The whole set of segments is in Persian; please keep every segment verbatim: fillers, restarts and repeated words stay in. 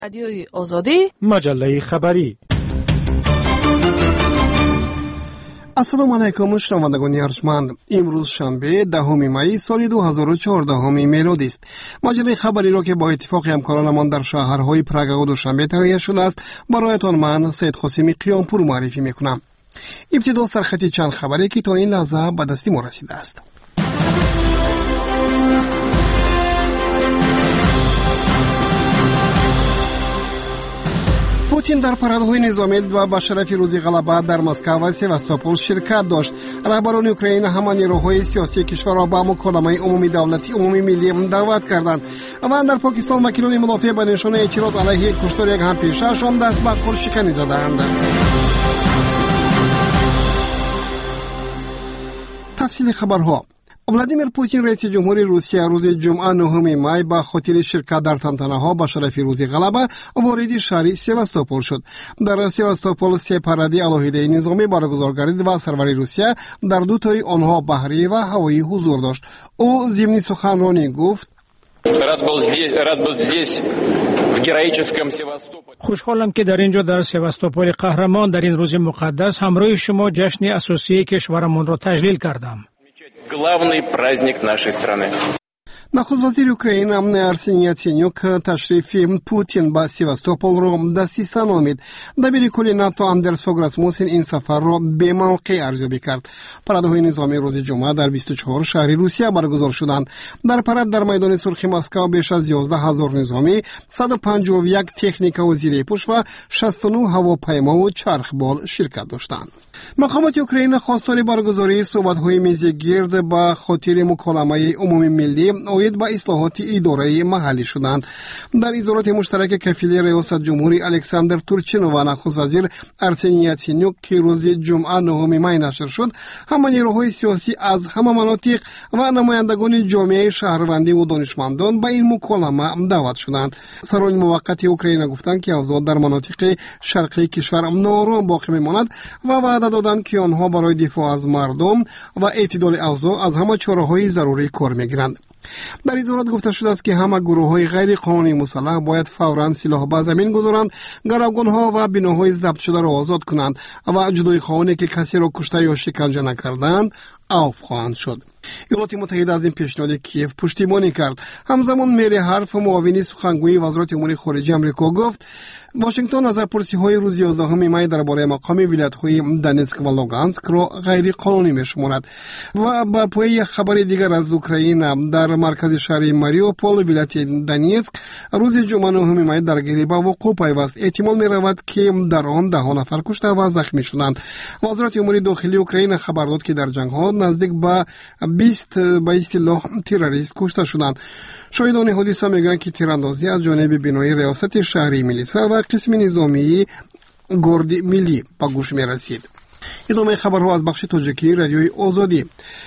رادیوی آزادی، مجله خبری. السلام علیکم شنوندگان ارجمند. امروز شنبه دهم می سال دو هزار و چهارده میلادی است. مجله خبری را که با اتفاق همکارانمان در شهرهای پراگ و دوشنبه تهیه شده است برایتان من سید قاسمی قیامپور معرفی میکنم. ابتدا سرخط چند خبری که تا این لحظه به دست ما رسیده است. پوتین در پرادهای نظامی و به شرف روز غلبه در مسکو و سواستوپول شرکت داشت. رهبران اوکراین همه نیروهای سیاسی کشور را به مکالمه عمومی دولتی عمومی ملی دعوت کردند. و در پاکستان وکیلان مدافع به نشانه اعتراض علیه کشتار یک همپیشه‌شان دست به خورشکنی زدند. تفصیل خبرها. ولادیمیر پوتین رئیس جمهوری روسیه روز جمعه نهم می به خاطر شرکت در تنتنه‌ها به شرف روز غلبه وارد شهر سواستوپول شد. در سواستوپول سه پرده علاهیده نظامی برگزار گردید و سرور روسیه در دو تای آنها بحری و هوایی حضور داشت. او ضمن سخنرانی گفت: خوشحالم که در اینجا در سواستوپول قهرمان در این روز مقدس همراه شما جشن اساسی کشورمان را تجلیل کردم. Главный праздник нашей страны. نخست وزیر اوکراین ارسنی یاتسینیوک تشریف پوتین به سواستوپول را دسیسه نامید. دبیر کل ناتو اندرس فوگ راسموسن این سفر را به موقع ارزیابی کرد. پرادهای نظامی روز جمعه در بیست و چهار شهر روسیه برگزار شدند. در پرد در میدان سرخ مسکو بیش از یازده هزار نظامی، صد و پنجاه و یک تکنیک و زیر پوش و شصت و نه هواپیما و چرخبال شرکت داشتند. مقامات اوکراین خواستار برگزاری صحبت‌های میزگرد به خاطر مکالمه عمومی ملی اوید به اصلاحات اداره محلی شدند. در اظهارات مشترک کفیل ریاست جمهوری الکساندر تورچینو و نخست وزیر ارسنی یاتسینیوک که روز جمعه نهم می نشر شد، همه نیروهای سیاسی از همه مناطق و نمایندگان جامعه شهروندی و دانشمندان به این مکالمه دعوت شدند. سران موقت اوکراین گفتند که اوضاع در مناطق شرقی کشور ناآرام باقی میماند و وعده دادند که آنها برای دفاع از مردم و اعتدال اوضاع از همه چاره‌های ضروری کار میگیرند. در اظهارات گفته شده است که همه گروه‌های غیر قانونی مسلح باید فوراً سلاح به زمین گذارند، گروگان‌ها و بناهای ضبط شده را آزاد کنند و جدای خواهانی که کسی را کشته یا شکنجه نکردند عفو خواهند شد. ایالات متحده از این پیشنهاد کیف پشتیبانی کرد. همزمان مری حرف معاونی سخنگوی وزارت امور خارجه آمریکا گفت واشنگتن نظرپرسی‌های روز یازدهم می درباره مقام ولایت‌های دونتسک و لوگانسک را غیر قانونی می‌شمارد. و با پای خبر دیگر از اوکراین، در مرکز شهر ماریوپول ولایت دونتسک روز جمعه نهم می درگیری به وقوع پیوست. احتمال می‌رود که در آن ده نفر کشته و زخمی شدند. وزارت امور داخلی اوکراین خبر داد که در جنگ‌ها نزدیک به بیست به اصطلاح تروریست کشته شدند. شاهدان حادثه میگن که تیراندازی از جانب بنای ریاست شهری میلیسا و قسم نظامی گارد ملی به گوش میرسید. ادامه خبرها از بخش تاجیکی رادیوی آزادی.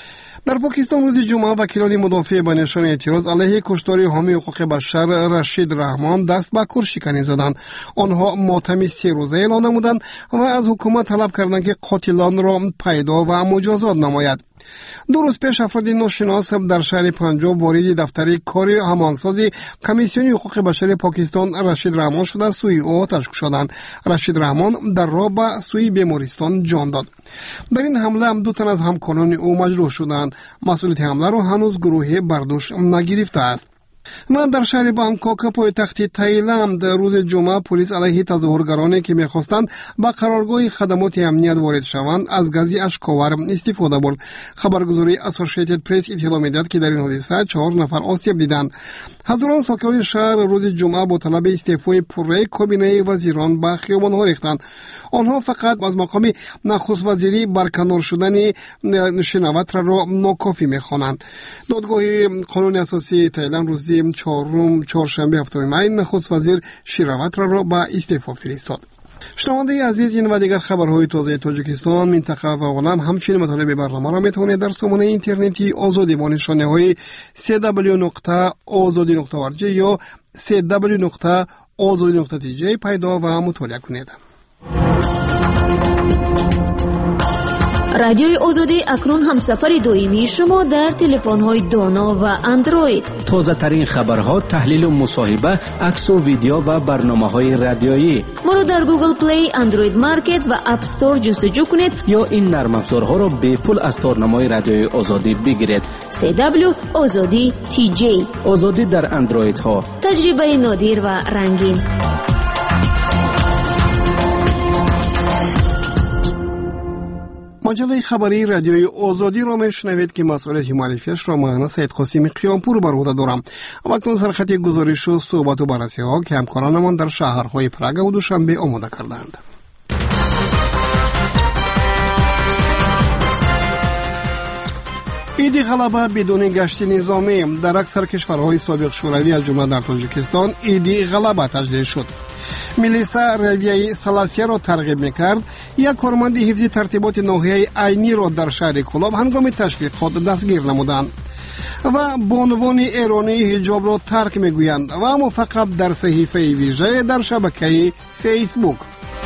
در پاکستان روز جمعه وکیلان مدافع به نشانه اعتراض علیه کشتار حامی حقوق بشر رشید رحمان دست به خورشکنی زدند. آنها ماتم سه روزه اعلان نمودند و از حکومت طلب کردند که قاتلان را پیدا و مجازات نماید. دو روز پیش افراد ناشناس در شهر پنجاب وارد دفتر کار هماهنگسازی کمیسیون حقوق بشر پاکستان رشید رحمان شده سوی او آتش کشیدند. رشید رحمان در راه به سوی بیمارستان جان داد. در این حمله هم دو تن از همکاران او مجروح شدند. مسئولیت حمله را هنوز گروه برداشت نگرفته است. و در شهر بانکوک پایتخت تایلند روز جمعه پلیس علیه تظاهرگرانی که می‌خواستند به قرارگاه خدمات امنیت وارد شوند از گازی اشک‌آور استفاده برد. خبرگزاری اسوسییتد پرس اطلاع می‌دهد که در این حادثه چهار نفر آسیب دیدند. هزاران ساکنان شهر روز جمعه با طلب استعفای پره کابینه وزیران به خیابان‌ها ریختند. آنها فقط از مقام نخست وزیری برکنار شدن شنوات را ناکافی می‌خوانند. دادگاه قانون اساسی تایلند روز چهارم چهارشنبه هفتم می نخست وزیر شیراوت را به استعفا فرستاد. شنونده عزیز، این و دیگر خبرهای تازه تاجیکستان، منطقه و عالم، همچنین مطالب برنامه را میتونید در سامانه اینترنتی آزادی با نشانه های سی دبلیو نقطه آزادی نقطه او آر جی یا سی دبلیو نقطه آزادی نقطه تی جی پیدا و مطالعه کنید. رادیوی آزادی اکنون همسفر دائمی شما در تلفن‌های دانا و اندروید. تازه ترین خبرها، تحلیل و مصاحبه، عکس و ویدیو و برنامه‌های رادیویی. ما را در گوگل پلی، اندروید مارکت و اپ استور جستجو کنید یا این نرم افزارها را به پول از تارنمای رادیوی آزادی بگیرید. سی دبلیو آزادی تی جی. آزادی در اندروید ها. تجربه نادر و رنگین. مجله خبری رادیوی آزادی را میشنوید که مسئولیت معرفیش را من سید قاسمی قیامپور بر عهده دارم. اکنون سرخط گزارش و صحبت و بررسی ها که همکارانمان در شهرهای پراگ و دوشنبه آماده کردند. عید غلبه بدون گشت نظامی در اکثر کشورهای سابق شوروی از جمله در تاجیکستان عید غلبه تجلیل شد. میلیسا رویه سلفیه را ترغیب میکرد. یک کارمند حفظ ترتیبات ناحیه عینی را در شهر کلاب هنگام تشویقات دستگیر نمودند و بانوان ایرانی حجاب را ترک میگویند و اما فقط در صحیفه ویژه در شبکه فیسبوک.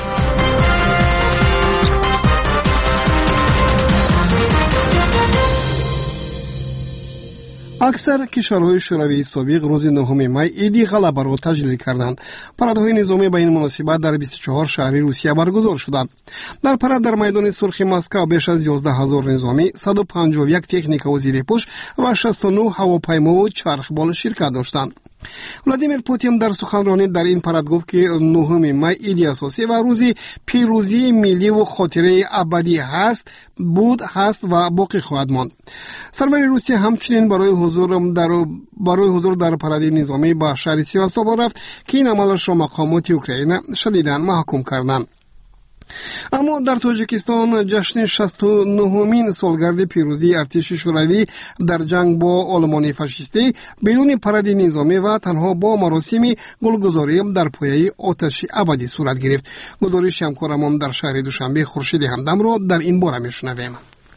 اکثر کشورهای شوروی سابق روز نهم می عید غلبه را تجلیل کردند. پرادهای نظامی به این مناسبت در بیست و چهار شهر روسیه برگزار شدند. در پراد در میدان سرخ مسکو بیش از یازده هزار نظامی، صد و پنجاه و یک تکنیک و زیرپوش و شصت و نه هواپیما و چرخبال شرکت داشتند. ولادیمیر پوتین در سخنرانی در این پراد گفت که نهم می عید اساسی و روزی پیروزی ملی و خاطره ابدی هست، بود، هست و باقی خواهد ماند. سرور روسیه همچنین برای حضور در برای حضور در پراد نظامی به شهر سیواستوپول رفت که این عملش را مقامات اوکراین شدیداً محکوم کردند. اما در تاجیکستان جشن شصت و نهمین سالگرد پیروزی ارتش شوروی در جنگ با آلمان فاشیستی بدون پراد نظامی و تنها با مراسم گلگذاری در پایه آتش ابدی صورت گرفت. گزارش همکارمان در شهر دوشنبه خورشید همدم را در این باره میشنویم.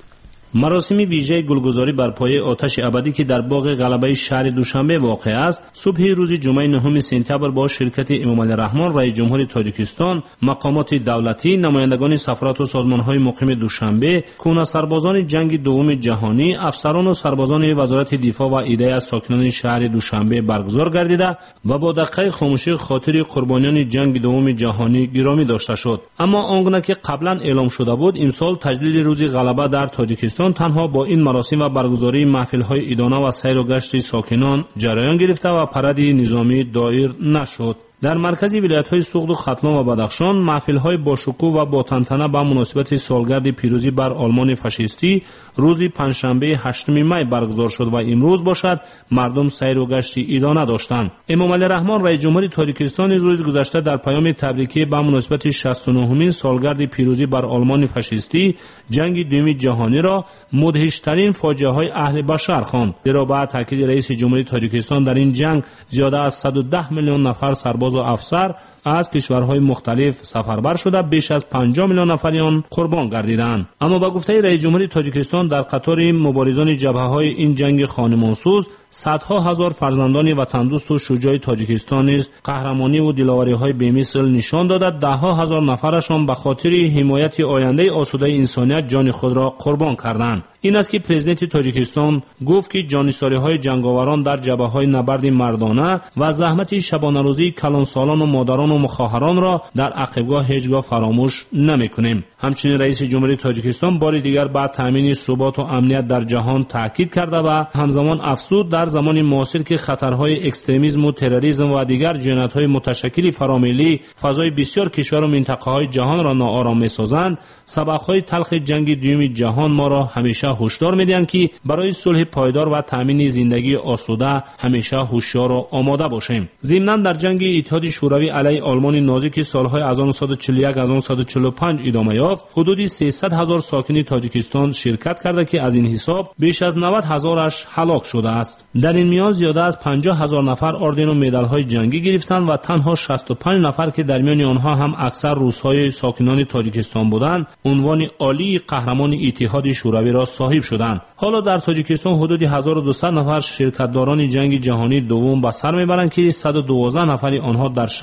مراسم ویژه گلگذاری بر پایه آتش ابدی که در باغ غلبه شهر دوشنبه واقع است، صبح روز جمعه نهم سپتامبر با شرکت امامعلی رحمان رئیس جمهور تاجیکستان، مقامات دولتی، نمایندگان سفارت و سازمان‌های مقیم دوشنبه، کهنه سربازان جنگ دوم جهانی، افسران و سربازان وزارت دفاع و عده از ساکنان شهر دوشنبه برگزار گردیده و با دقیقه خاموشی خاطر قربانیان جنگ دوم جهانی گرامی داشته شد. اما آنگونه که قبلا اعلام شده بود، امسال تجلیل روز غلبه در تاجیکستان تنها با این مراسم و برگزاری محفل‌های عیدانه و سیر و گشت ساکنان جریان گرفته و پراد نظامی دایر نشد. در مرکز ولایت‌های سوخت و ختلان و بدخشان محفل‌های با شکوه و با تنتنه به مناسبت سالگرد پیروزی بر آلمان فاشیستی روز پنجشنبه هشتم می برگزار شد و امروز باشد مردم سیر و گشت عیدانه داشتند. امامعلی رحمان رئیس جمهور تاجیکستان روز گذشته در پیام تبریکی به مناسبت شصت و نهمین سالگرد پیروزی بر آلمان فاشیستی جنگ دوم جهانی را مدهش‌ترین فاجعه‌های اهل بشر خواند. زیرا با تاکید رئیس جمهور تاجیکستان در این جنگ زیاده از صد و ده میلیون نفر سرباز و افسر از کشورهای مختلف سفربر شده بیش از پنجاه میلیون نفریان قربان گردیدند. اما با گفته رئیس جمهور تاجیکستان در قطار مبارزان جبهه‌های این جنگ خانمانسوز صدها هزار فرزندان وطن دوست و شجاع تاجیکستان نیز قهرمانی و دلاوری‌های بی‌مثل نشان داده ده‌ها هزار نفرشان به خاطر حمایت آینده آسوده انسانیت جان خود را قربان کردند. این است که پرزیدنت تاجیکستان گفت که جانیساری‌های جنگاوران در جبهه‌های نبرد مردانه و زحمت شبانه روزی کلانسالان و مادران و مخاهران را در عقبگاه هیچگاه فراموش نمی‌کنیم. همچنین رئیس جمهور تاجیکستان بار دیگر بر تامین ثبات و امنیت در جهان تاکید کرده و همزمان افزود در زمان معاصر که خطرهای اکستریمیسم و تروریسم و دیگر جنایت‌های متشکل فراملی فضای بسیار کشور و منطقه‌های جهان را ناآرام می‌سازند، سبق‌های تلخ جنگ دوم جهان ما را همیشه هشدار می‌دهند که برای صلح پایدار و تامین زندگی آسوده همیشه هوشیار و آماده باشیم. ضمناً در جنگ اتحاد شوروی علیه آلمان نازی که سال‌های هزار و نهصد و چهل و یک تا هزار و نهصد و چهل و پنج ادامه یافت، حدود سیصد هزار ساکن تاجیکستان شرکت کرده که از این حساب بیش از نود هزارش هلاک شده است. در این میان زیاده از پنجاه هزار نفر اردن و مدال‌های جنگی گرفتند و تنها شصت و پنج نفر که در میان آنها هم اکثر روس‌های ساکنان تاجیکستان بودند، عنوان عالی قهرمان اتحاد شوروی را صاحب شدند. حالا در تاجیکستان حدود هزار و دویست نفر شرکت‌داران جنگ جهانی دوم به سر میبرند که صد و دوازده نفر آنها در شهر دوشنبه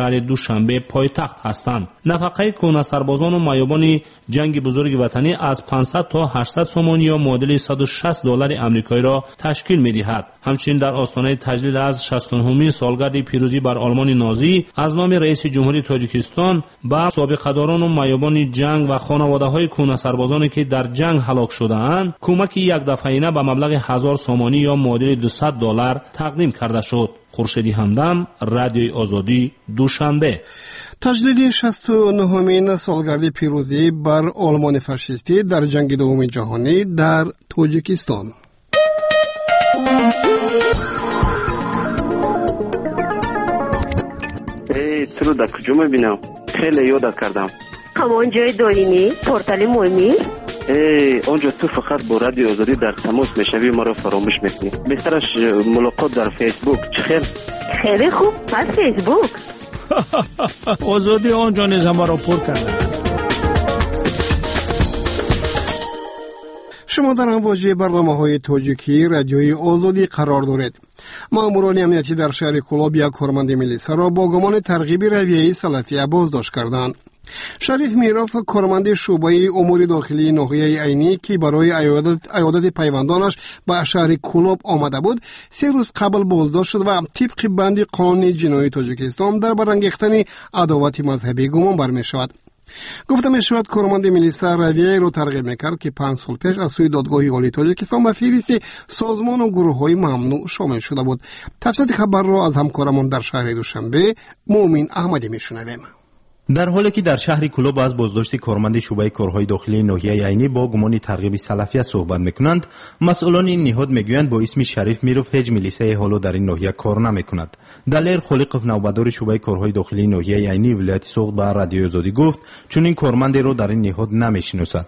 دوشنبه پایتخت هستند. نفقه کهنه سربازان و معیوبان جنگ بزرگ وطنی از پانصد تا هشتصد سوم یا معادل صد و شصت دلار آمریکایی را تشکیل می‌دهد. همچنین در آستانه تجلیل از شصتمین سالگرد پیروزی بر آلمان نازی از نام رئیس جمهوری تاجیکستان به سابقه‌داران و معیوبان جنگ و خانواده‌های کهنه سربازانی که در جنگ هلاک شده‌اند کمک یک دفعه‌ینه به مبلغ هزار سومانی یا معادل دویست دلار تقدیم کرده شد. خورشیدی همدم، رادیوی آزادی، دوشنبه. تجلیل شصت و نهمین سالگرد پیروزی بر آلمان فاشیستی در جنگ دوم جهانی در تاجیکستان. ای تو در کجا میبینم؟ خیلی یادت کردم. همان جای دارینی؟ پورتال مهمی؟ ای اونجا تو فقط با رادیو آزادی در تماس میشوی، ما را فراموش میکنی. بهترش ملاقات در فیسبوک. چه خیر؟ خیلی خوب، پس فیسبوک. آزادی آنجا نیز ما را پر کرده. شما در امواج برنامه‌های تاجیکی رادیوی آزادی قرار دارید. ماموران امنیتی در شهر کلاب یک کارمند میلیسا را با گمان ترغیب رویه سلفیه بازداشت کردند. شریف میروف کارمند شعبه امور داخلی ناحیه عینی که برای عیادت پیوندانش به شهر کلاب آمده بود سه روز قبل بازداشت شد و طبق بند قانون جنایی تاجیکستان در برانگیختن عداوت مذهبی گمان برمی شود. گفته می شود کارمند میلیسا رویه را ترغیب میکرد که پنج سال پیش از سوی دادگاه عالی تاجیکستان به فهرست سازمان و گروه های ممنوع شامل شده بود. تفصیل خبر را از همکارمان در شهر دوشنبه مومن احمدی میشنویم. در حالی که در شهر کلوب از بازداشت کارمند شعبه کارهای داخلی ناحیه عینی با گمان ترغیب سلفیه صحبت میکنند، مسئولان این نهاد میگویند با اسم شریف میروف هیچ میلیسای حالا در این ناحیه کار نمیکند. دلیر خلیقов نوبدار شعبه کارهای داخلی ناحیه عینی ولایت سوغد به رادیو آزادی گفت چون این کارمند را در این نهاد نمیشناسد.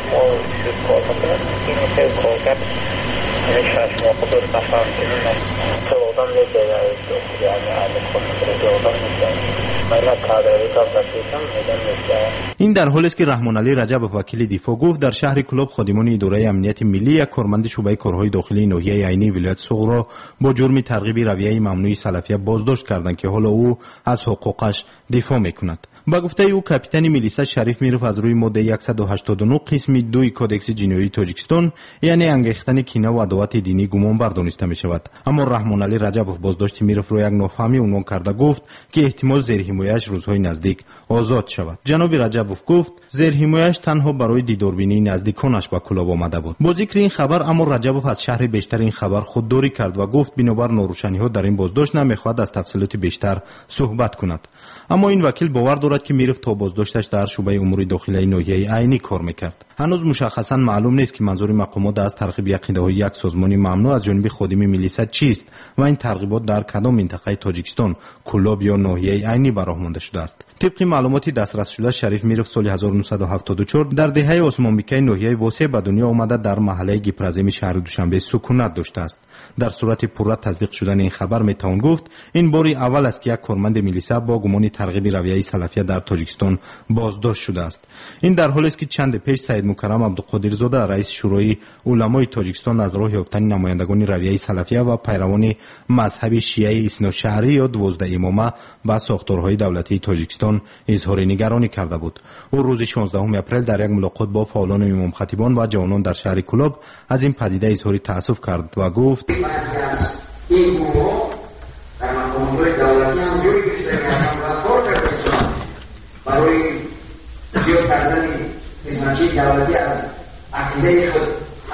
این در حالی است که رحمان علی رجب وکیل دفاع گفت در شهر کلاب خادمان اداره امنیت ملی یک کارمند شعبه کارهای داخلی ناحیه عینی ولایت سوغد را با جرم ترغیب رویه ممنوع سلفیه بازداشت کردند که حالا او از حقوقش دفاع میکند. با گفته او کاپیتان میلیسا شریف میروف از روی ماده صد و هشتاد و نه قسم دو کودکس جنایی تاجیکستان یعنی انگیختن کینه و عداوت دینی گمان بر دانسته می شود. اما رحمان علی رجب بازداشت میروف را یک نافهمی عنوان کرده گفت که احتمال زیر حمایه‌اش روزهای نزدیک آزاد شود. جناب رجب گفت زیر حمایه‌اش تنها برای دیداربینی نزدیکانش به کلاب آمده بود. با ذکر این خبر اما رجب از شهر بیشتر این خبر خودداری کرد و گفت بنابر ناروشنی‌ها در این بازداشت نمیخواهد از تفصیلات بیشتر صحبت کند. اما این وکیل باور دارد که میرفت تا بازداشتش در شعبه امور داخلی ناحیه عینی کار میکرد. هنوز مشخصا معلوم نیست که منظور مقامات از ترغیب عقیده‌های یک سازمان ممنوع از جانب خادم میلیسا چیست و این ترغیبات در کدام منطقه تاجیکستان، کلاب یا ناحیه عینی برآورده شده است. طبق معلوماتی دسترس شده شریف میرفت سال هزار و نهصد و هفتاد و چهار در دهه عثمان بیکای ناحیه واسع به دنیا آمده در محله گیپرزمی شهر دوشنبه سکونت داشته است. در صورت پورا تصدیق شدن این خبر میتوان گفت این باری اول است که یک کارمند میلیسا با گمان ترغیب رویه سلفیه در تاجیکستان بازداشت شده است. این در حالی است که چند پیش سید مکرم عبدالقادر زاده رئیس شورای علمای تاجیکستان از راه یافتن نمایندگان رویه سلفیه و پیروان مذهب شیعه اثناعشری یا دوازده امامه با ساختارهای دولتی تاجیکستان اظهار نگرانی کرده بود. او روز شانزدهم اپریل در یک ملاقات با فعالان امام خطیبان و جوانان در شهر کلاب از این پدیده اظهار تأسف کرد و گفت این گروه در مقامات دولتی هم جوری بیشتر مسئله برای زیاد کردن خدمتچی دولتی از عقیده خود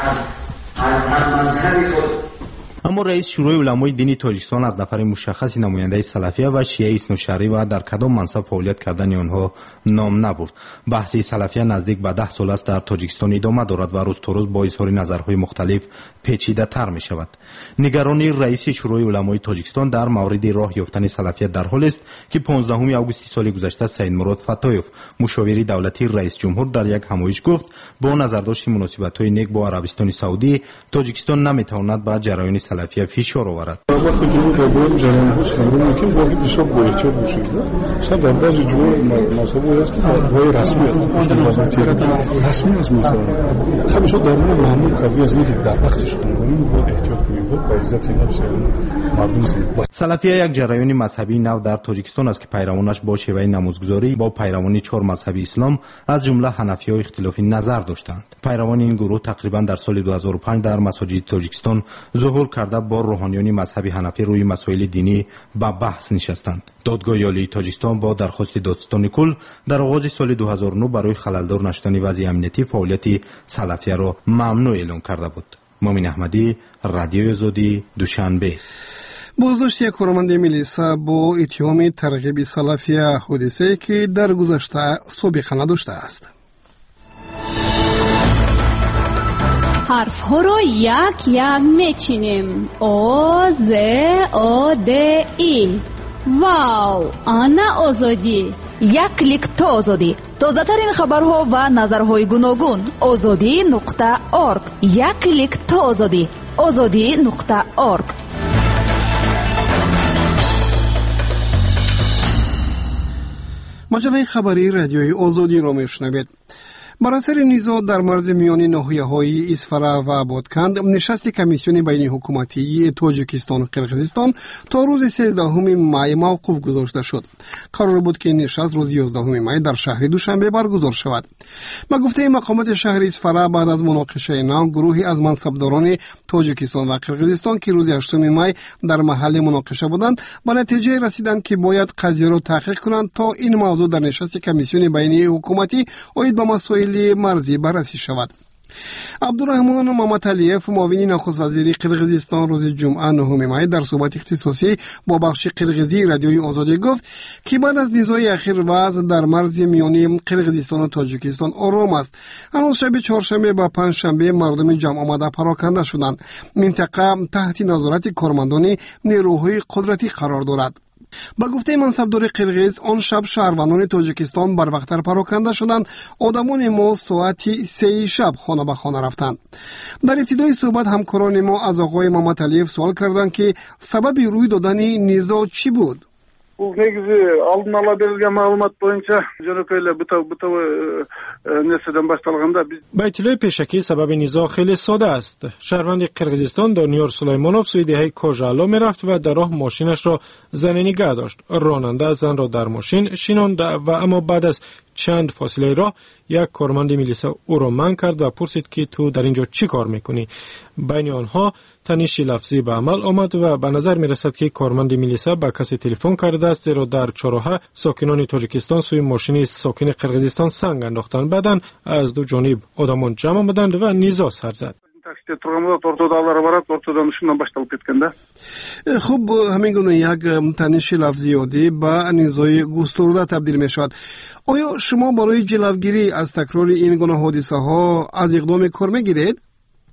از مذهب خود. اما رئیس شورای علمای دینی تاجیکستان از نفر مشخصی نماینده سلفیه و شیعه اثناعشری و در کدام منصب فعالیت کردن آنها نام نبرد. بحث سلفیه نزدیک به ده سال است در تاجیکستان ادامه دارد و روز تا روز با اظهار نظرهای مختلف پیچیده تر می شود. نگرانی رئیس شورای علمای تاجیکستان در مورد راه یافتن سلفیه در حال است که پانزدهم آگوست سال گذشته سید مراد فتایف مشاور دولتی رئیس جمهور در یک همایش گفت با نظرداشت مناسبت‌های نیک با عربستان سعودی تاجیکستان نمی‌تواند با جریان سلفیه سلفیه فشار آورد. وقتی که بود در جریان هست خبرونه که واقعی بسیار با احتیاط باشید. شاید در بعضی جور مذهبی هست که وای رسمی است. رسمی از مذهب. خب شو در مورد معمول قضیه از اینکه در وقتش خونیم باید احتیاط کنیم بود با عزت نفس مردم زندگی. سلفیه یک جریان مذهبی نو در تاجیکستان است که پیروانش با شیوه نمازگذاری با پیروان چهار مذهب اسلام از جمله حنفی‌ها اختلافی نظر داشتند. پیروان این گروه تقریبا در سال دو هزار و پنج در مساجد تاجیکستان ظهور کرده با روحانیان مذهبی حنفی روی مسائل دینی به بحث نشستند. دادگاه عالی تاجیکستان با درخواست دادستان کل در آغاز سال دو هزار و نه برای خللدار نشدن وضع امنیتی فعالیت سلفیه را ممنوع اعلام کرده بود. مومن احمدی، رادیو آزادی، دوشنبه. بازداشت یک کارمند میلیسا با اتهام ترغیب سلفیه، حادثه‌ای که در گذشته سابقه نداشته است. حرف ها را یک یک میچینیم. او ز او د ای. واو، آنا آزادی. یک کلیک تا آزادی. تازه ترین خبرها و نظرهای گوناگون. آزادی نقطه اورگ. یک کلیک تا آزادی. آزادی نقطه اورگ. مجله خبری رادیوی آزادی را میشنوید. بر اثر نزاع در مرز میان ناحیه‌های اسفرا و بادکند، نشست کمیسیون بین حکومتی تاجیکستان و قرقیزستان تا روز سیزدهم می موقوف گذاشته شد. قرار بود که نشست روز یازدهم می در شهر دوشنبه برگزار شود. با گفته مقامات شهر اسفرا، بعد از مناقشه نو، گروهی از منصبداران تاجیکستان و قرقیزستان که روز هشتم می در محل مناقشه بودند، به نتیجه رسیدند که باید قضیه را تحقیق کنند تا این موضوع در نشست کمیسیون بین حکومتی عاید به مسائل مرزی بررسی شود. عبدالرحمن مامتالیف، معاون نخست وزیر قرقیزستان، روز جمعه نهم می در صحبت اختصاصی با بخش قرقیزی رادیوی آزادی گفت که بعد از نزاع اخیر وضع در مرز میانی قرقیزستان و تاجیکستان آرام است. هنوز شب چهارشنبه و پنجشنبه مردم جمع آمده پراکنده شدند. منطقه تحت نظارت کارمندان نیروهای قدرتی قرار دارد. با گفته منصبدار قرقیز، آن شب شهروندان تاجیکستان بروقتر پراکنده شدند. آدمان ما ساعت سه شب خانه به خانه رفتند. در ابتدای صحبت همکاران ما از آقای مامتالیف سوال کردند که سبب روی دادن نزاع چی بود؟ Bu negisi aldın ala berilgen malumat boyunca Jönököyle bu tav bu tav neseden baştalganda biz با اطلاع پیشکی سبب نزاع خیلی ساده است. شهروند قرقیزستان دانیار سلیمانوف سوی دهه کوژالا میرفت و در راه ماشینش را زنی نگه داشت. راننده زن را در ماشین شیناند و اما بعد از چند فاصله راه یک کارمند میلیسا او را منع کرد و پرسید که تو در اینجا چی کار میکنی؟ بین آنها تنش لفظی به عمل آمد و به نظر می رسد که کارمند میلیسا به کسی تلفن کرده است، زیرا در چهارراه ساکنان تاجیکستان سوی ماشین ساکن قرقیزستان سنگ انداختند. بعداً از دو جانب آدمان جمع آمدند و نزاع سر زد. خب همین گونه یک تنش لفظیاتی به نزاع گسترده تبدیل می شود. آیا شما برای جلوگیری از تکرار این گونه حادثه ها از اقدام کار می گیرید؟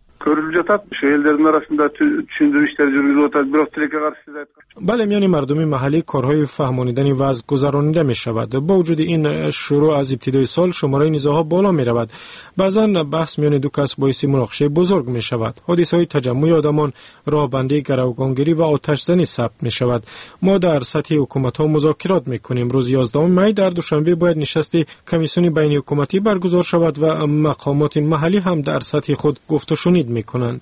بله، میان مردمی محلی کارهای فهمانیدن وضع گذرانیده می شود. با وجود این شروع از ابتدای سال شماره نزاع‌ها بالا می رود. بعضا بحث میان دو کس باعث مناقشه بزرگ می شود. حادثه های تجمع آدمان، راهبندی، گروگانگیری و آتش زنی ثبت می شود. ما در سطح حکومت ها مذاکرات می کنیم. روز یازدهم می در دوشنبه باید نشست کمیسیون بین حکومتی برگزار شود و مقامات محلی هم در سطح خود گفت و شنید می کنند.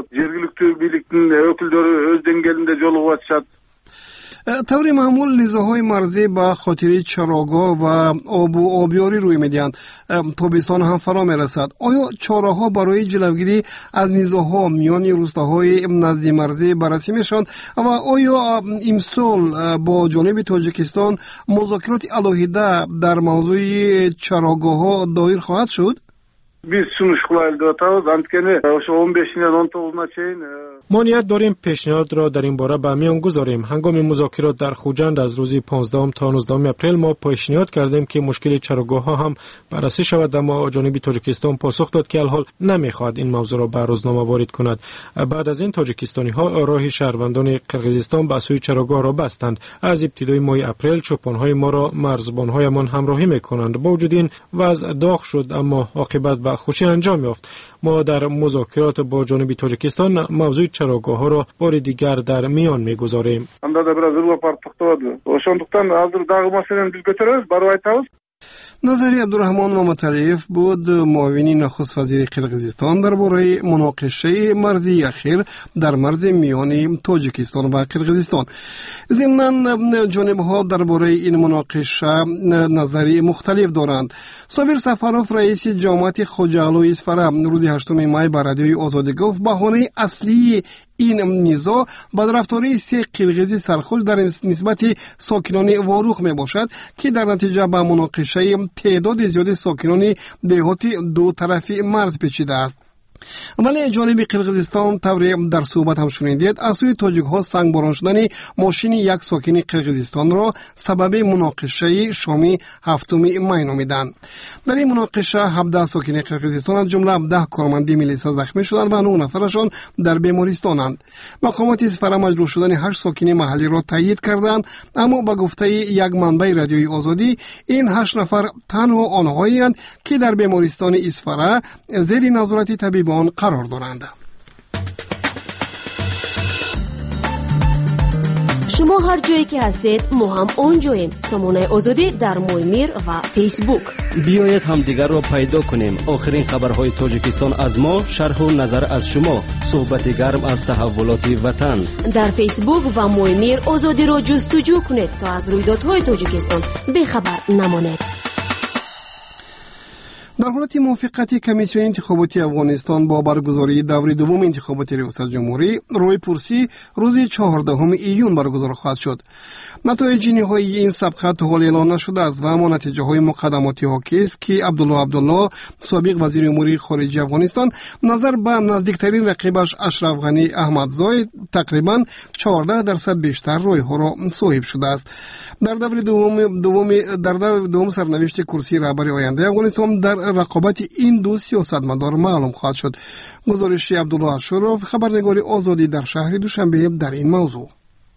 طور معمول نزاع‌های مرزی به خاطر چراگاه و آب و آبیاری روی می‌دهند. تابستان هم فرا می‌رسد. آیا چاره‌ها برای جلوگیری از نزاع‌ها میان روستاهای نزد مرزی بررسی می‌شوند و آیا امسال با جانب تاجیکستان مذاکرات علیحده در موضوع چراگاه‌ها دایر خواهد شد؟ Biz sunuş kılayıldı atağız. Antkeni şu on beşinden on dokuzuna çeyin. ما نیت داریم پیشنهاد را در این باره به میان گذاریم. هنگام مذاکرات در خوجند از روز پانزدهم تا نوزدهم اپریل ما پیشنهاد کردیم که مشکل چراگاه ها هم بررسی شود، اما جانب تاجیکستان پاسخ داد که الحال نمیخواهد این موضوع را به روزنامه وارد کند. بعد از این تاجیکستانی ها راه شهروندان قرقیزستان به سوی چراگاه را بستند. از ابتدای ماه اپریل چوپان های ما را مرزبان هایمان همراهی میکنند. با وجود این وضع داغ شد، اما عاقبت به و خوشی انجام یافت. ما در مذاکرات با جانب تاجیکستان موضوع چراگاه‌ها را بار دیگر در میان می‌گذاریم. نظری عبدالرحمن ممتلیف بود، معاون نخست وزیر قرقیزستان درباره مناقشه مرزی اخیر در مرز میانی تاجیکستان و قرقیزستان. ضمناً جانب‌ها درباره این مناقشه نظری مختلف دارند. صابر سفروف رئیس جامعه خوجالو اصفهان روز هشتم می بر رادیوی آزادی گفت بهانه اصلی این نزاع بدرفتاری سه قرقیزی سرخوش در نسبت ساکنان واروخ می باشد که در نتیجه به مناقشه تعداد زیاد ساکنان دهات دو طرفی مرز پیچیده است. ولی جانب قرقیزستان طوری در صحبت هم شنیدید از سوی تاجیک ها سنگباران شدن ماشین یک ساکن قرقیزستان را سبب مناقشه شامی هفتم می نامیدند. در این مناقشه هفده ساکن قرقیزستان از جمله هفده کارمند میلیسا زخمی شدند و نه نفرشان در بیمارستانند. مقامات اصفهان مجروح شدن هشت ساکن محلی را تایید کردند، اما به گفته یک منبع رادیوی آزادی این هشت نفر تنها آنهایی‌اند که در بیمارستان اصفهان زیر نظارت طبیب آن قرار دارند. شما هر جایی که هستید ما هم اونجاییم. سامانه آزادی در مویمیر و فیسبوک. بیایید هم دیگر را پیدا کنیم. آخرین خبرهای تاجیکستان از ما، شرح و نظر از شما، صحبت گرم از تحولات وطن. در فیسبوک و مویمیر آزادی را جستجو کنید تا از رویدادهای تاجیکستان بی‌خبر نمانید. در حالت موافقت کمیسیون انتخاباتی افغانستان با برگزاری دوره دوم انتخابات ریاست جمهوری، روی پرسی روز چهاردهم ایون برگزار خواهد شد. نتایج نهایی این سابقه تا حال اعلان نشده است و اما نتیجه های مقدماتی حاکی است که عبدالله عبدالله سابق وزیر امور خارجه افغانستان نظر به نزدیکترین رقیبش اشرف غنی احمدزای تقریبا چهارده درصد بیشتر رای ها را صاحب شده است. در دوره دوم دوم در دوره دوم سرنوشت کرسی رهبری آینده افغانستان در رقابت این دو سیاستمدار معلوم خواهد شد. گزارش عبدالله اشرف، خبرنگار آزادی در شهر دوشنبه در این موضوع.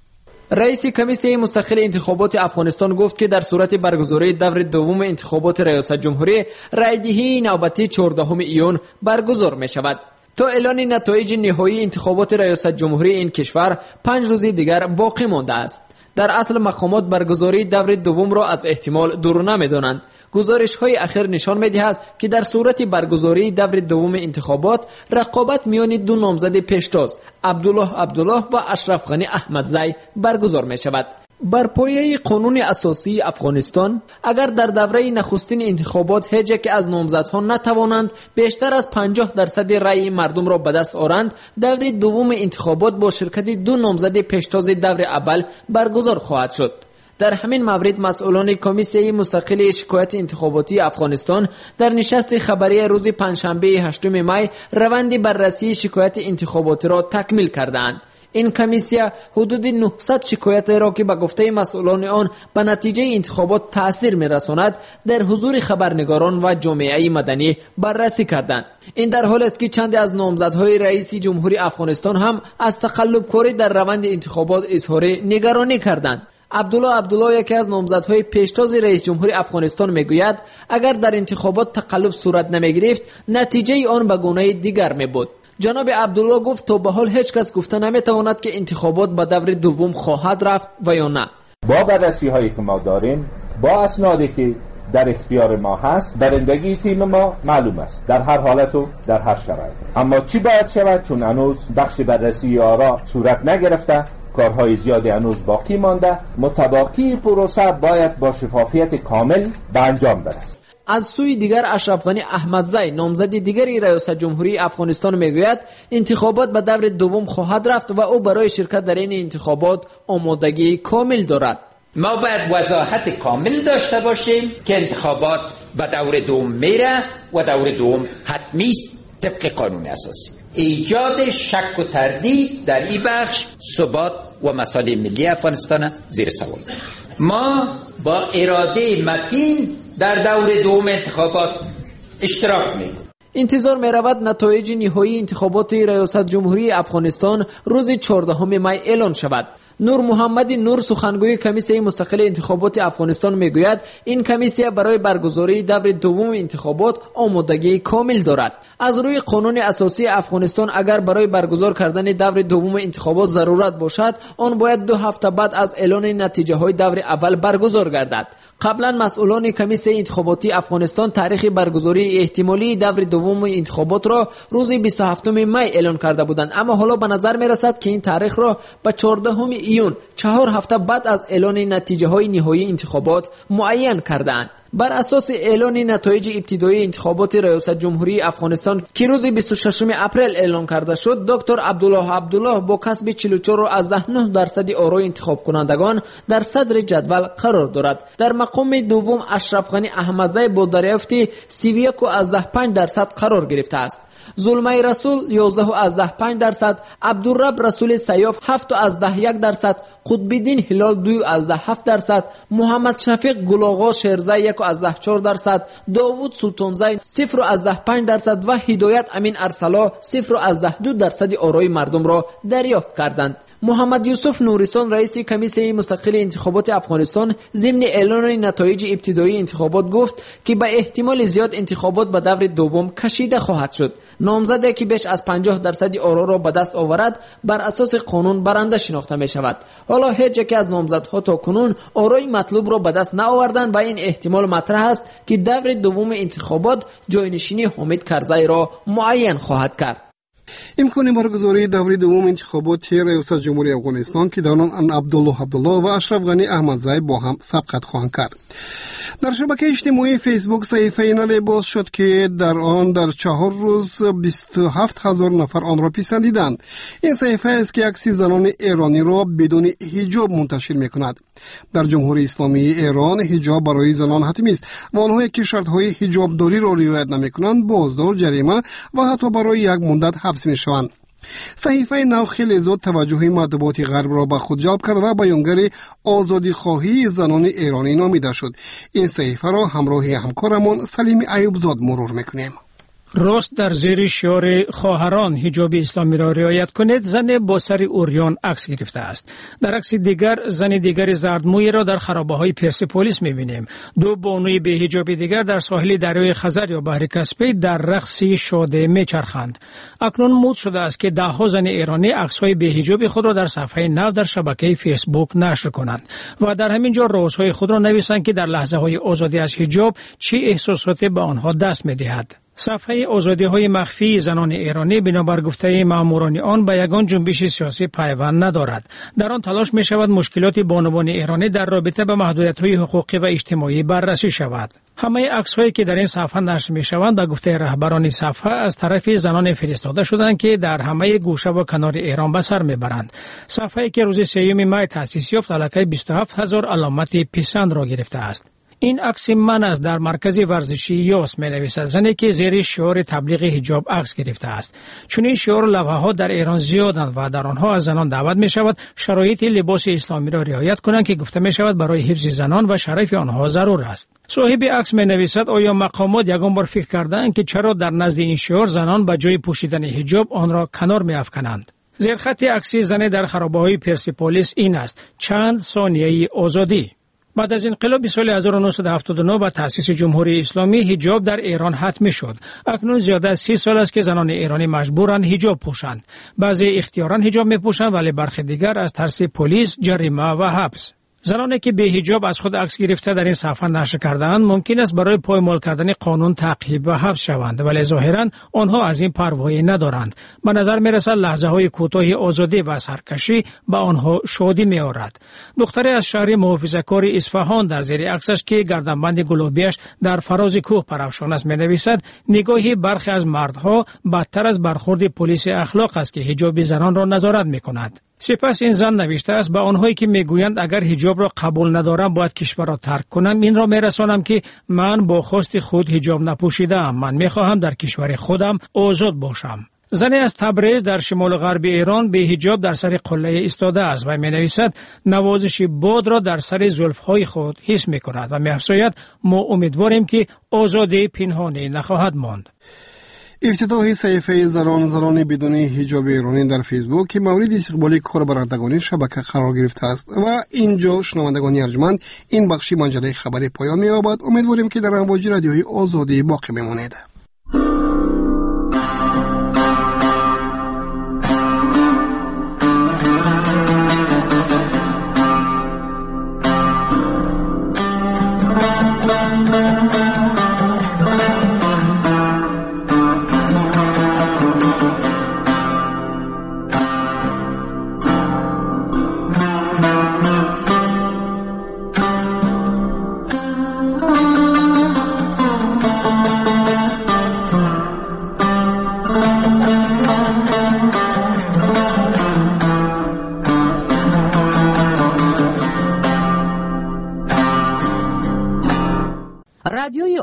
رئیس کمیسیون مستقل انتخابات افغانستان گفت که در صورت برگزاری دور دوم انتخابات ریاست جمهوری رایدهی نوبتی چهاردهم ایون برگزار می شود. تا اعلان نتایج نهایی انتخابات ریاست جمهوری این کشور پنج روز دیگر باقی مانده است. در اصل مقامات برگزاری دور دوم را از احتمال دور نمی‌دانند. گزارش‌های اخیر نشان می‌دهد که در صورت برگزاری دور دوم انتخابات رقابت میان دو نامزد پیشتاز عبدالله عبدالله و اشرف غنی احمدزی برگزار می‌شود. بر پایه قانون اساسی افغانستان اگر در دوره نخستین انتخابات هیچ یک از نامزدها نتوانند بیشتر از پنجاه درصد رأی مردم را به دست آورند، دوره دوم انتخابات با شرکت دو نامزد پیشتاز دوره اول برگزار خواهد شد. در همین مورد مسئولان کمیسیون مستقل شکایت انتخاباتی افغانستان در نشست خبری روز پنجشنبه هشتم می روند بررسی شکایت انتخاباتی را تکمیل کردند. این کمیسیون حدود نهصد شکایت را که به گفته مسئولان آن به نتیجه انتخابات تأثیر می‌رساند در حضور خبرنگاران و جامعه مدنی بررسی کردند. این در حالی است که چند از نامزدهای رئیس جمهوری افغانستان هم از تقلب کاری در روند انتخابات اظهار نگرانی کردند. عبدالله عبدالله یکی از نامزدهای پیشتاز رئیس جمهوری افغانستان میگوید اگر در انتخابات تقلب صورت نمی‌گرفت نتیجه آن به گونه دیگر می‌بود. جناب عبدالله گفت تا به حال هیچ کس گفته نمیتواند که انتخابات به دور دوم خواهد رفت و یا نه. با بررسی هایی که ما داریم، با اسنادی که در اختیار ما هست، برندگی تیم ما معلوم است در هر حالت و در هر شرایط. اما چی باید شود؟ چون هنوز بخش بررسی آرا صورت نگرفته، کارهای زیادی هنوز باقی مانده، متباقی پروسه باید با شفافیت کامل به انجام برسد. از سوی دیگر اشرف غنی احمدزی نامزد دیگری ریاست جمهوری افغانستان میگوید انتخابات به دور دوم خواهد رفت و او برای شرکت در این انتخابات آمادگی کامل دارد. ما باید وضاحت کامل داشته باشیم که انتخابات به دور دوم میره و دور دوم حتمی است طبق قانون اساسی. ایجاد شک و تردید در این بخش ثبات و مصالح ملی افغانستان زیر سوال. ما با اراده متین در دور دوم انتخابات اشتراک می‌کنیم. انتظار می‌رود نتایج نهایی انتخابات ریاست جمهوری افغانستان روز چهاردهم می اعلان شود. نور محمد نور سخنگوی کمیسیه مستقل انتخابات افغانستان میگوید این کمیسیه برای برگزاری دور دوم انتخابات آمادگی کامل دارد. از روی قانون اساسی افغانستان اگر برای برگزار کردن دور دوم انتخابات ضرورت باشد آن باید دو هفته بعد از اعلان نتیجه های دور اول برگزار گردد. قبلا مسئولان کمیسیه انتخاباتی افغانستان تاریخ برگزاری احتمالی دور دوم انتخابات را روز بیست و هفتم می اعلان کرده بودند، اما حالا به نظر می رسد که این تاریخ را به چهاردهم ایون چهار هفته بعد از اعلان نتیجه های نهایی انتخابات معین کردند. بر اساس اعلان نتایج ابتدایی انتخابات ریاست جمهوری افغانستان که روز بیست و ششم اپریل اعلان کرده شد، دکتر عبدالله عبدالله با کسب چهل و چهار و از ده نه درصد آرای انتخاب کنندگان در صدر جدول قرار دارد. در مقام دوم اشرف غنی احمدزی با دریافت سی و یک و از ده پنج درصد قرار گرفته است. زلمه رسول یازده و از ده پنج درصد، عبدالرب رسول سیاف هفت و از ده یک درصد، قطبالدین هلال دو و از ده هفت درصد، محمد شفیق گلاغا شیرزی یک و از ده چهار درصد، داوود سلطانزی صفر و از ده پنج درصد و هدایت امین ارسلا صفر و از ده دو درصد آرای مردم را دریافت کردند. محمد یوسف نوریستان رئیس کمیسیه مستقل انتخابات افغانستان ضمن اعلان نتایج ابتدایی انتخابات گفت که به احتمال زیاد انتخابات به دور دوم کشیده خواهد شد. نامزدی که بیش از پنجاه درصد آرا را به دست آورد بر اساس قانون برنده شناخته می شود. حالا هیچ یک از نامزدها تا کنون آرای مطلوب را به دست نآوردند و این احتمال مطرح است که دور دوم انتخابات جاینشینی حامد کرزی را معین خواهد کرد. امکان برگزاری دوره دوم انتخابات ریاست جمهوری افغانستان که در آن عبدالله عبدالله و اشرف غنی احمدزی با هم سبقت خواهند کرد. در شبکه اجتماعی فیسبوک صحیفه نوی باز شد که در آن در چهار روز بیست و هفت هزار نفر آن را پسندیدند. این صحیفه است که عکس زنان ایرانی را بدون حجاب منتشر می‌کند. در جمهوری اسلامی ایران حجاب برای زنان حتمی است و آنهایی که شرط‌های حجابداری را رعایت نمی‌کنند بازداشت، جریمه و حتی برای یک مدت حبس می‌شوند. صحیفه نو خیلی زود توجه مطبوعات غرب را به خود جلب کرد و بیانگر آزادی خواهی زنان ایرانی نامیده شد. این صحیفه را همراه همکارمان سلیم ایوبزاد مرور میکنیم. راست در زیر شعار خواهران حجاب اسلامی را رعایت کنید، زن با سر اوریان عکس گرفته است. در عکس دیگر زن دیگر زردمویی را در خرابه های پرسپولیس میبینیم. دو بانوی به حجاب دیگر در ساحل دریای خزر یا بحر کاسپی در رقصی شاده میچرخند. اکنون مود شده است که ده ها زن ایرانی عکس های به حجاب خود را در صفحه نو در شبکه فیسبوک نشر کنند و در همین جا رازهای خود را نویسند که در لحظه های آزادی از حجاب چه احساساتی به آنها دست میدهد. صفحه آزادی های مخفی زنان ایرانی بنابر گفته ماموران آن به یگان جنبش سیاسی پیوند ندارد. در آن تلاش می شود مشکلات بانوان ایرانی در رابطه با محدودیت های حقوقی و اجتماعی بررسی شود. همه عکس هایی که در این صفحه نشر می شوند به گفته رهبران صفحه از طرف زنان فرستاده شدند که در همه گوشه و کنار ایران به سر می برند. صفحه که روز سوم می تأسیس یافت علاقه بیست و هفت هزار علامت پسند را گرفته است. این عکس من از در مرکز ورزشی یاس می نویسد زنی که زیر شعار تبلیغ حجاب عکس گرفته است. چون این شعار لوحه ها در ایران زیادند و در آنها از زنان دعوت می شود شرایط لباس اسلامی را رعایت کنند که گفته می شود برای حفظ زنان و شرف آنها ضرور است. صاحب عکس می نویسد آیا مقامات یگان بار فکر کردند که چرا در نزد این شعار زنان به جای پوشیدن حجاب آن را کنار می افکنند. زیرخط عکس زن در خرابه های پرسپولیس این است: چند ثانیه آزادی. بعد از انقلاب سال هزار و نهصد و هفتاد و نه با تأسیس جمهوری اسلامی حجاب در ایران حتمی شد. اکنون زیاده از سی سال است که زنان ایرانی مجبورند حجاب پوشند. بعضی اختیاراً حجاب میپوشند ولی برخی دیگر از ترس پلیس، جریمه و حبس. زنانی که به حجاب از خود عکس گرفته در این صفحه نشر کرده‌اند ممکن است برای پایمال کردن قانون تعقیب و حبس شوند، ولی ظاهراً آنها از این پروایی ندارند. به نظر می‌رسد لحظه‌های کوتاه آزادی و سرکشی به آنها شادی می‌آورد. دختری از شهر محافظه‌کار اصفهان در زیر عکسش که گردنبند گلابیش در فراز کوه پرافشان است می‌نویسد نگاهی برخی از مردها بدتر از برخورد پلیس اخلاق است که حجاب زنان را نظارت می‌کند. سپس این زن نوشته است به آنهایی که میگویند اگر حجاب را قبول ندارم باید کشور را ترک کنم این را میرسانم که من با خواست خود حجاب نپوشیدم. من میخواهم در کشور خودم آزاد باشم. زنی از تبریز در شمال غرب ایران به حجاب در سر قله ایستاده است و می‌نویسد نوازش باد را در سر زلف‌های خود حس می‌کند و می‌افزاید ما امیدواریم که آزادی پنهانی نخواهد ماند. افتتاح صحیفه زنان زنان بدون حجاب ایرانی در فیسبوک که مورد استقبال کاربرندگان شبکه قرار گرفته است و اینجا شنوندگان ارجمند این بخشی ماجرای خبری پایان می‌یابد. امیدواریم که در امواج رادیوی آزادی باقی بمانید. رادیوی